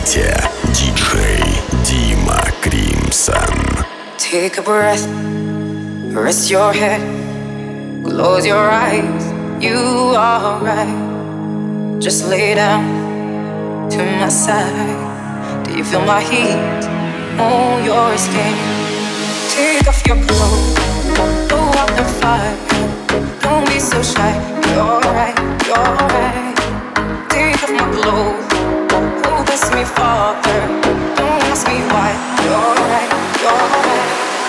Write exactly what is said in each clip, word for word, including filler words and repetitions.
сайте диджей Дима Кримсон. Take a breath, rest your head, close your eyes, you are right. Just lay down to my side. Do you feel my heat on your skin? Take off your clothes, go out the fire. Don't be so shy, you're right, you're right. Take off my clothes, oh bless me Father. Don't ask me why, you're right, you're right.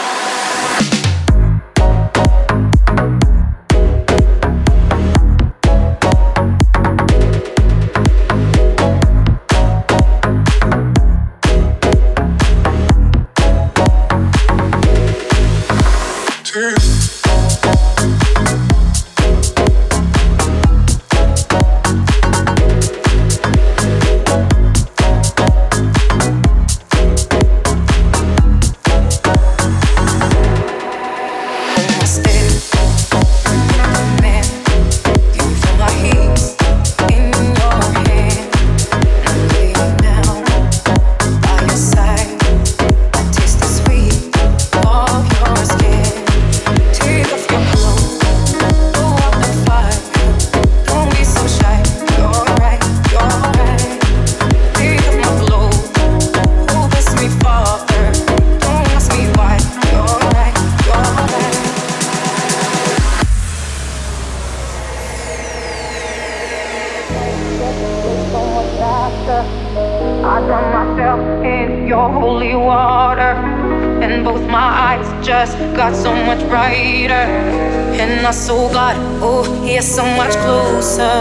I drown myself in your holy water, and both my eyes just got so much brighter, and my soul got, oh, yeah, so much closer.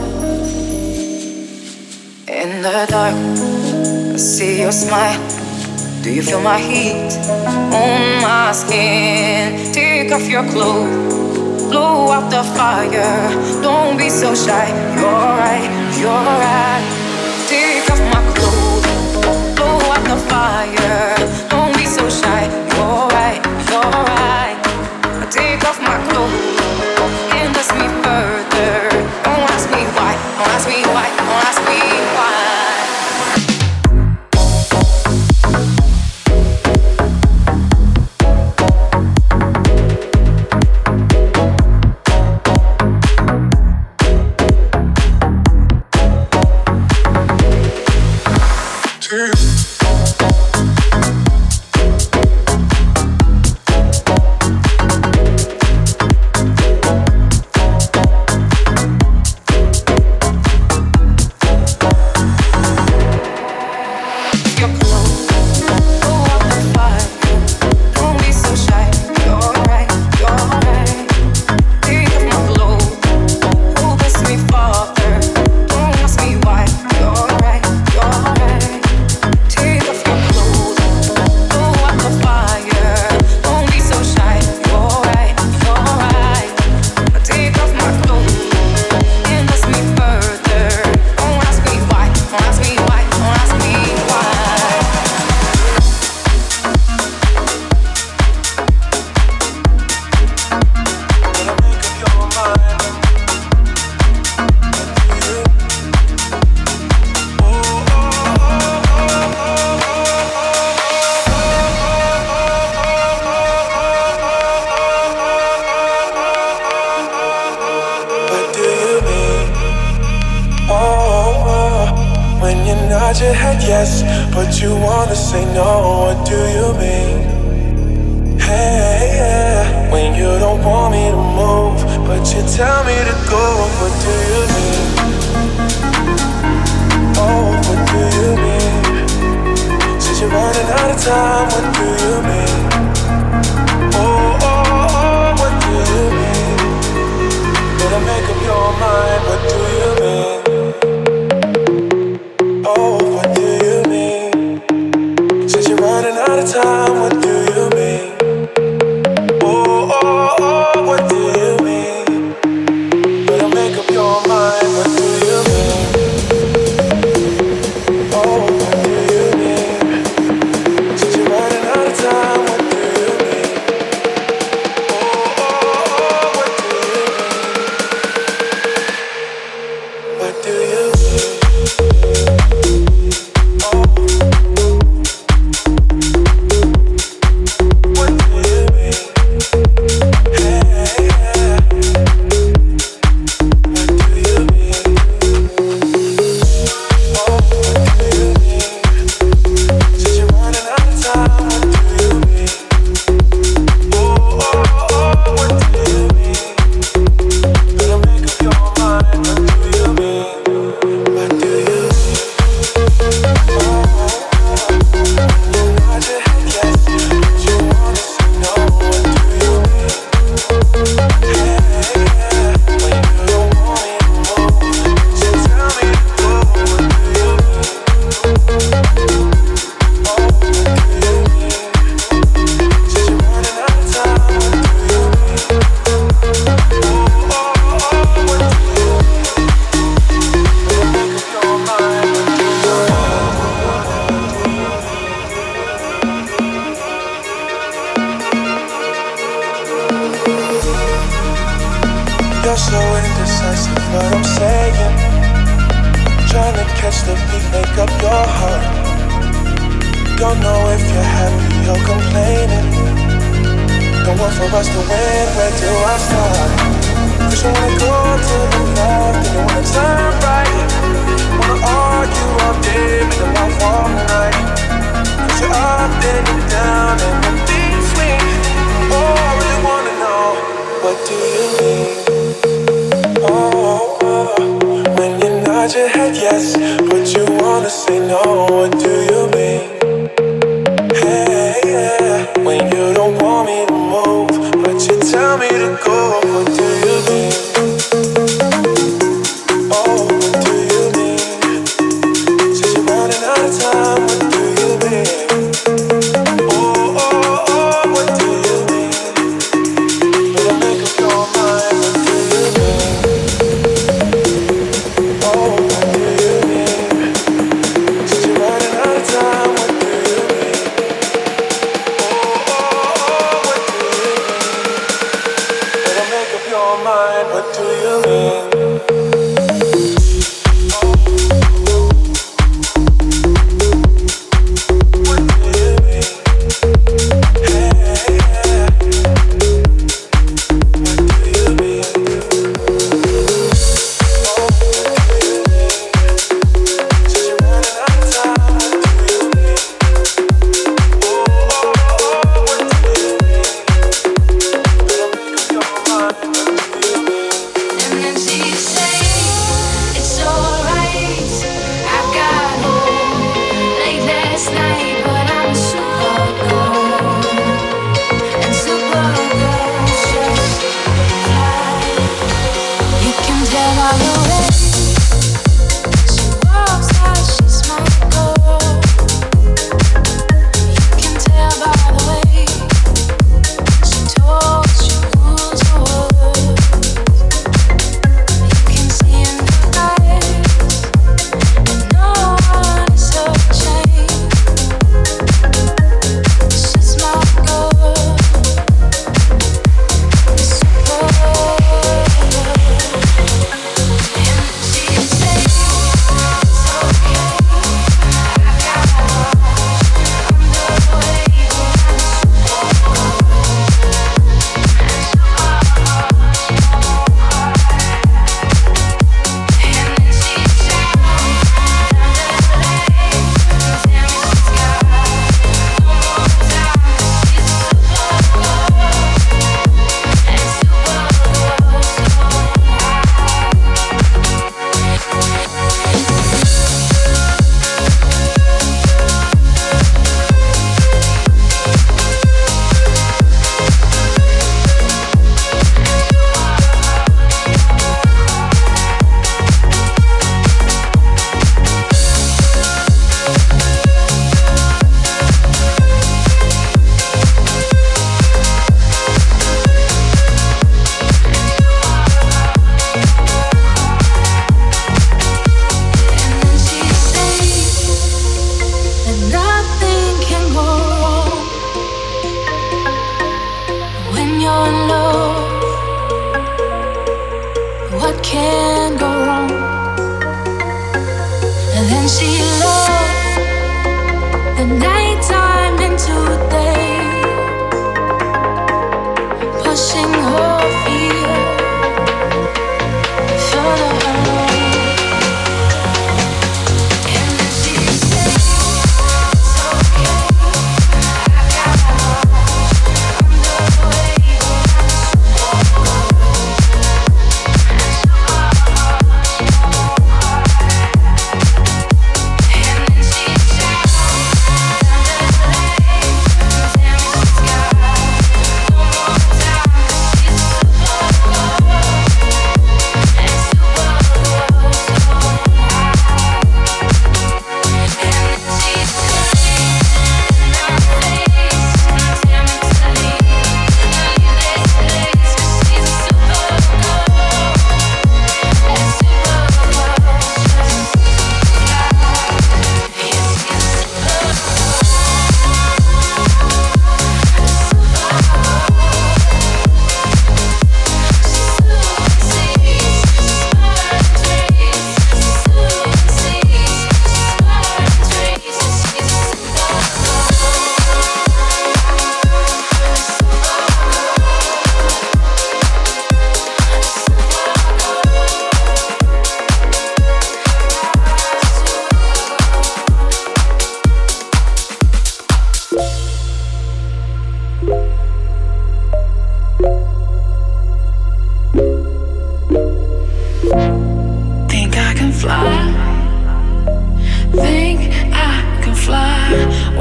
In the dark, I see your smile. Do you feel my heat on my skin? Take off your clothes, blow out the fire. Don't be so shy, you're right, you're right. Take off my clothes, blow out the fire. Don't be so shy, you're right, you're right. Take off my clothes and dust me further. Don't ask me why, don't ask me why, don't ask me why. Your head yes, but you wanna say no. What do you mean? Hey, yeah. When you don't want me to move, but you tell me to go. What do you mean? Oh, what do you mean? Since you're running out of time, what do you mean? Oh, oh, oh, what do you mean? Better make up your mind. What do you mean? Time, what do you mean? Oh, oh, oh, what do you mean? Better make up your mind, what do you mean? Oh, what do you mean? Since you're catch the beat, make up your heart. Don't know if you're happy or complaining. Don't want for us to win, where do I start? Cause you wanna go to the left and you wanna turn right. Wanna argue all day, make love all night. Cause you're up, then you're down, and in between. Oh, I really wanna know, what do you mean? Oh, oh, when you nod your head yes, but you wanna say no, what do you mean? Hey, yeah, when you don't want me to move, but you tell me to go, what do you mean? Oh, what do you mean? Since you're running out of time, what do you mean? Oh, oh, oh, what do you mean? Better make up your mind, what do you mean? Oh, what do you mean? Since you're running out of time, what do you mean? Oh, oh, oh, what do you mean? Better make up your mind, what do you mean?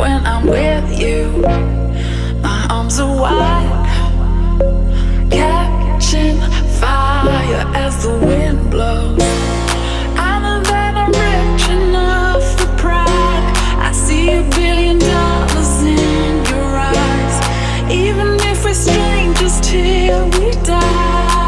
when I'm with you. My arms are wide, catching fire as the wind blows. I know that I'm rich enough for pride. I see a billion dollars in your eyes. Even if we're strangers till we die.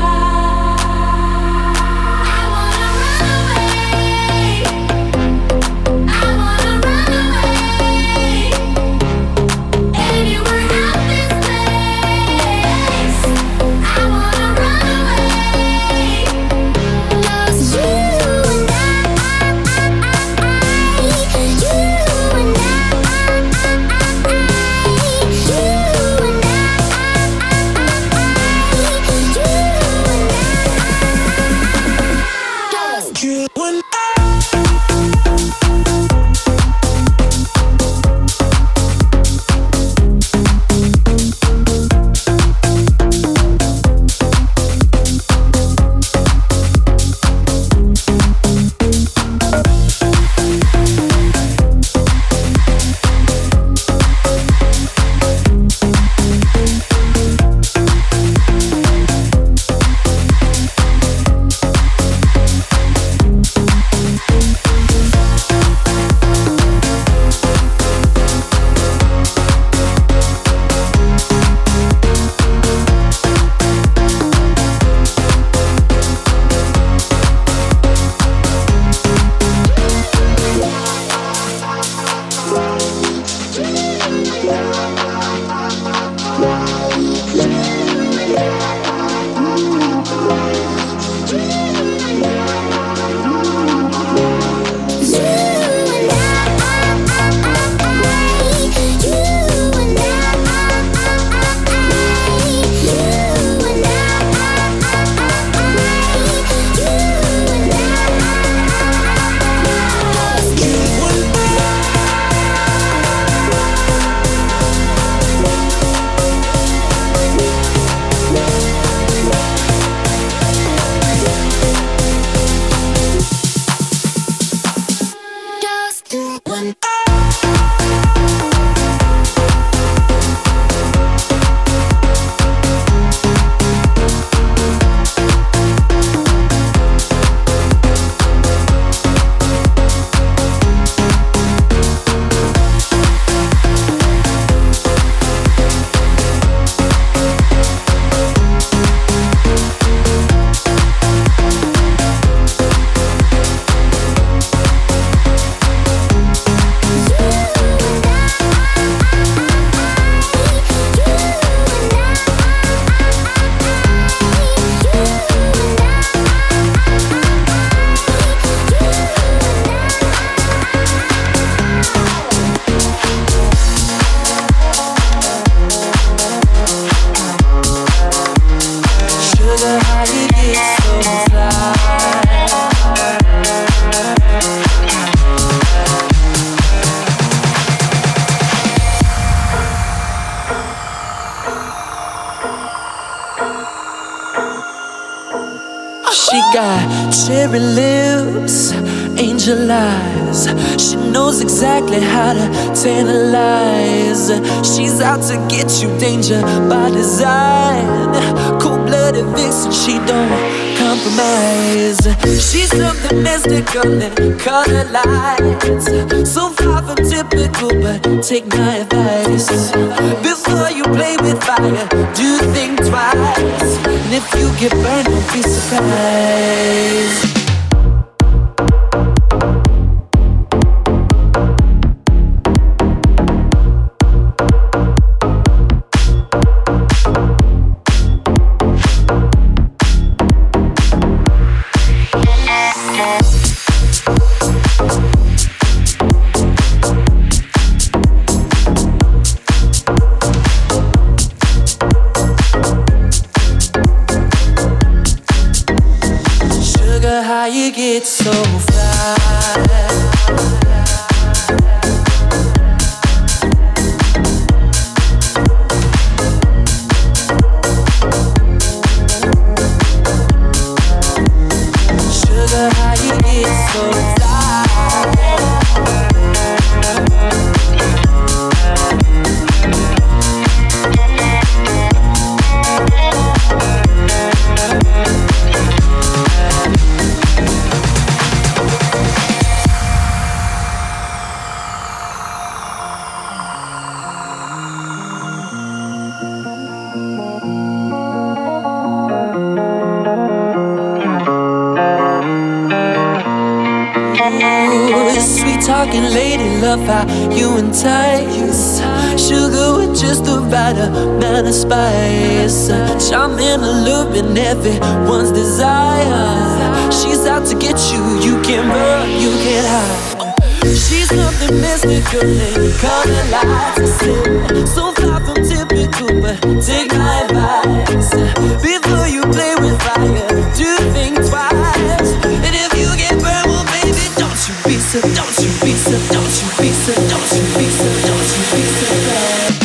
She got cherry lips, angel eyes. She knows exactly how to tantalize. She's out to get you, danger by design. Cold-blooded vixen, she don't compromise. She's something mystical and color lights. So far from typical, but take my advice. Before you play with fire, do think twice. And if you get burned, don't be surprised. Ooh, sweet talking lady, love how you entice. Sugar with just the right amount of spice. Charming, alluring, everyone's desire. She's out to get you, you can't run, you can't hide. She's something mystical and color lights are still so far from typical, but take my advice. Before you play with fire, do think twice. And if you get burned, well baby, don't you be so, don't you be so, don't you be so, don't you be so, don't you be so bad.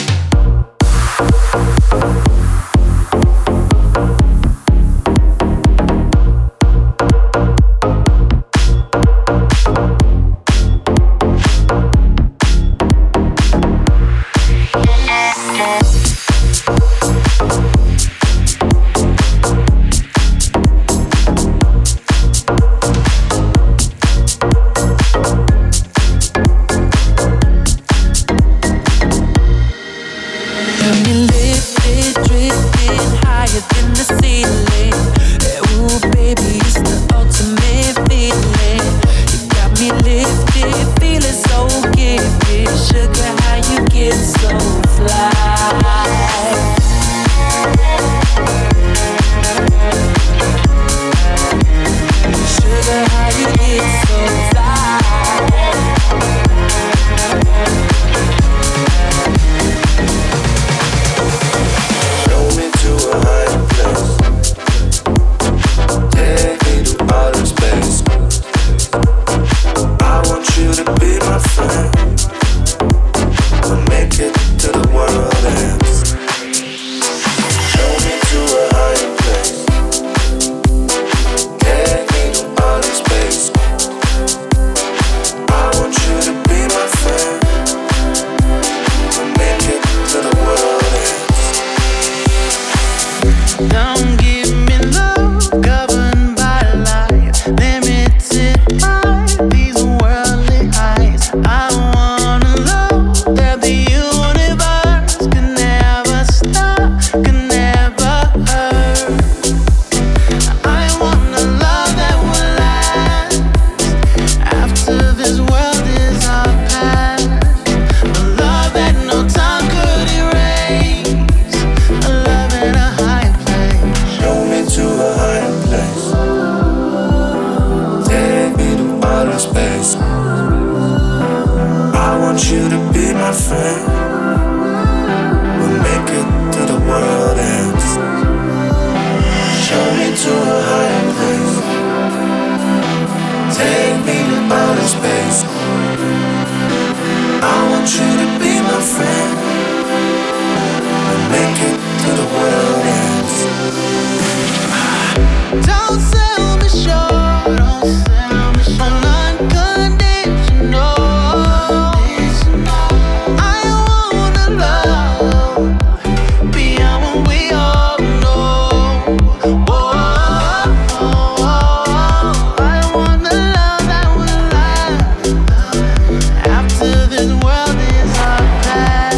After this world is our past.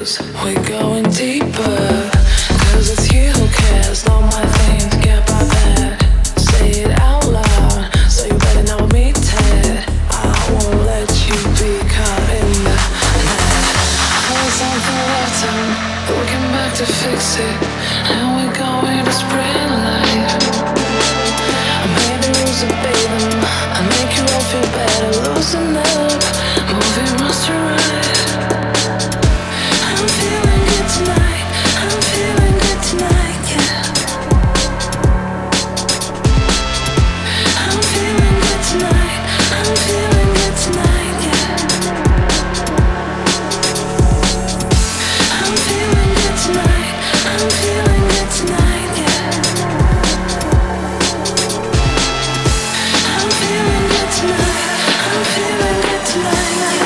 lose. We're going deeper. Cause it's you who cares, not my things get by bad. Say it out loud, so you better know me, Ted. I won't let you be caught in the net. There's something left and looking back to fix it. And we're going to spread light. I made the rules obey them. I make you all feel better, loosen up, moving must right. I'm feeling good tonight. I'm feeling good tonight, yeah. I'm feeling good tonight. I'm feeling good tonight, yeah. I'm feeling good tonight. I'm feeling good tonight, yeah. I'm feeling good tonight. I'm feeling good tonight, yeah.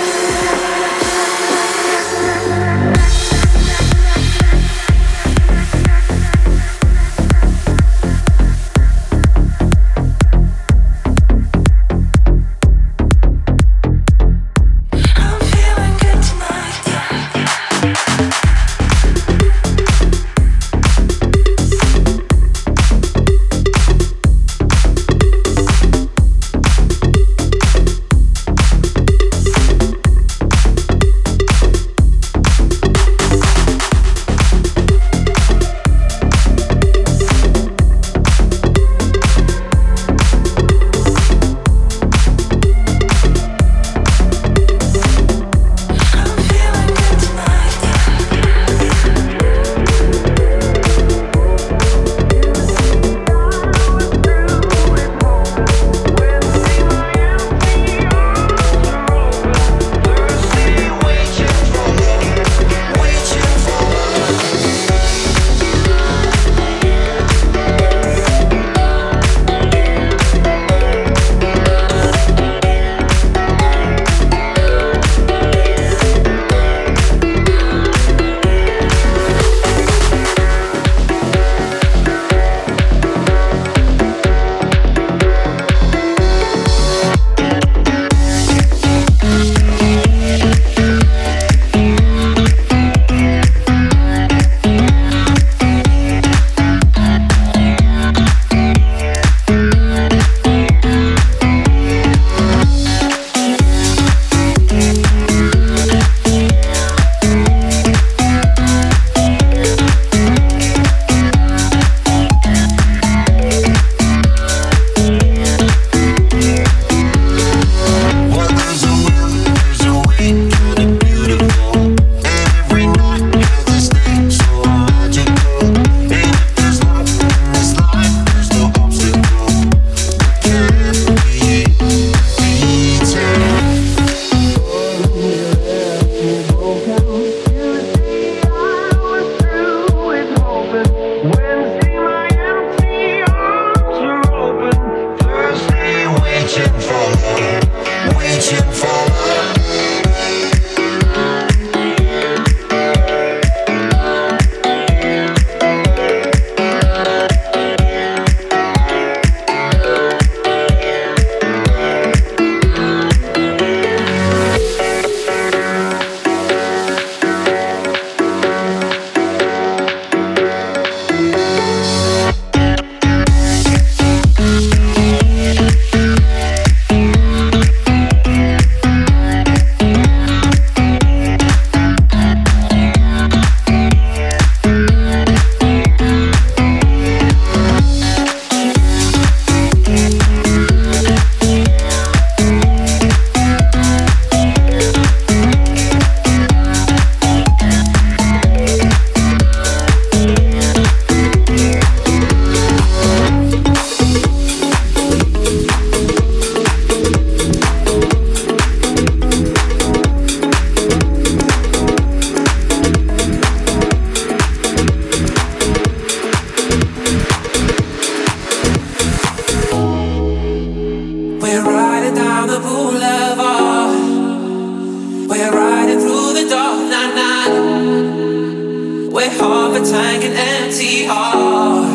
tank and empty heart,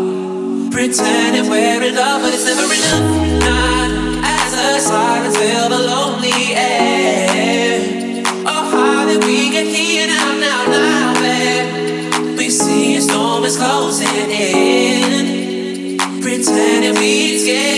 pretending we're in love, but it's never enough. Not as the silence fill the lonely air. Oh, how did we get here now? now? planet beats. Yeah.